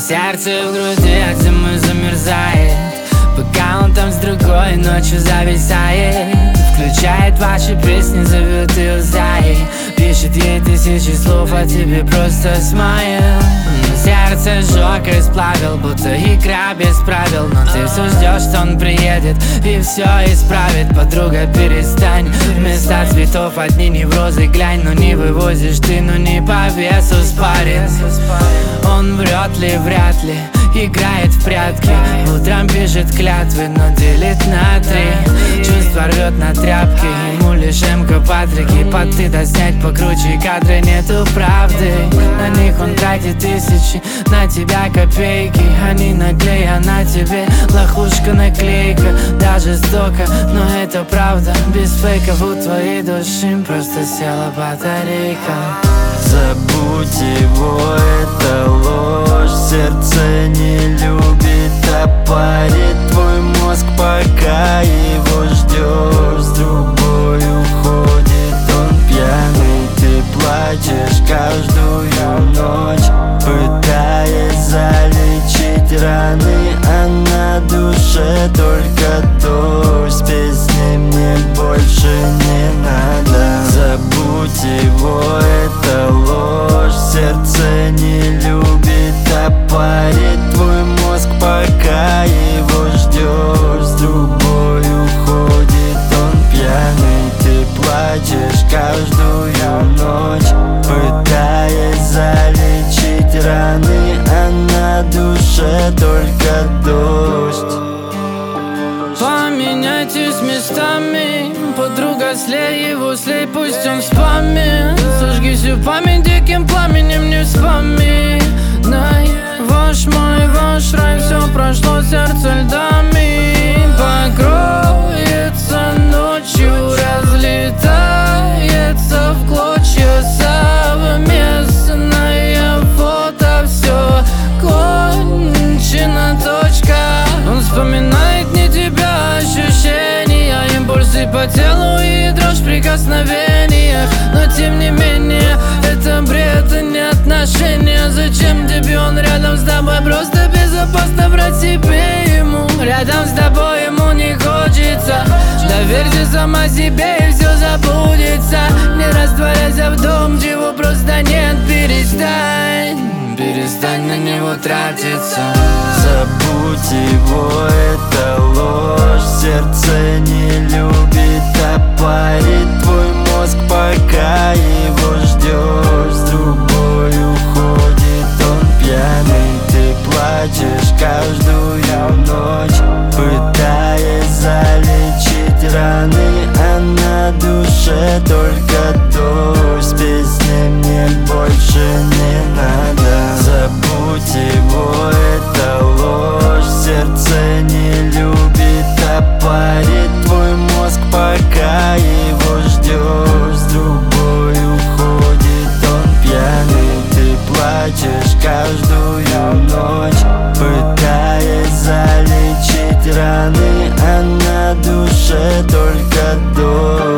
сердце в груди от зимы замерзает, пока он там с другой ночью зависает. Включает ваши песни, зовет и узай, пишет ей тысячи слов, а тебе просто смайл. Сердце сжег и сплавил, будто игра без правил. Но ты все ждешь, что он приедет и все исправит. Подруга, перестань, вместо цветов одни неврозы. Глянь, ну не вывозишь ты, ну не по весу спарен. Он врет ли, вряд ли играет в прятки. Утром пишет клятвы, но делит на три. Чувство рвет на тряпки, ему лишь МК-патрики. Поты доснять покруче, кадры нету правды. На них он тратит тысячи, на тебя копейки. Они наклей, а на тебе лохушка наклейка. Да, жестоко, но это правда. Без фейков у твоей души просто села батарейка. Забудь его, это ложь. Сердце не любит, а парит твой мозг, пока его ждешь. С другой уходит он пьяный. Ты плачешь каждую ночь, пытаясь залечить раны, а на душе только дождь. С песней мне больше не надо. Забудь его, это ложь. Сердце не любит, а парит твой мозг, пока его ждешь. С другой уходит он пьяный. Ты плачешь каждую ночь, пытаясь залечить раны, а на душе только дождь. Поменяйтесь местами, подруга, слей его, слей, пусть он вспомнит. Сожги всю память диким пламенем, не вспоминай. Ваш рай, все прошло, сердце льдами покроется ночью, разлетается в клочья совместное фото. Все кончено, точка. Он вспоминает не тебя, ощущения, импульсы по телу и дрожь в прикосновениях. Но тем не менее, это бред, а не отношения. Зачем тебе он рядом с тобой? Просто безопасно врать себе ему. Рядом с тобой ему не хочется. Доверься сама себе и все забудется. Не растворяйся в том, чего просто нет. Перестань на него тратиться. Забудь его, это ложь. Сердце не любит, а парит твой мозг, пока его ждешь. С другой уходит он пьяный. Ты плачешь каждую ночь, пытаясь залечить раны, а на душе только дождь. С песней мне больше не надо. Забудь его, это ложь. Сердце не любит, а парит твой мозг, пока его ждешь. С другой уходит он пьяный. Ты плачешь каждую ночь, пытаясь залечить раны, а на душе только дождь.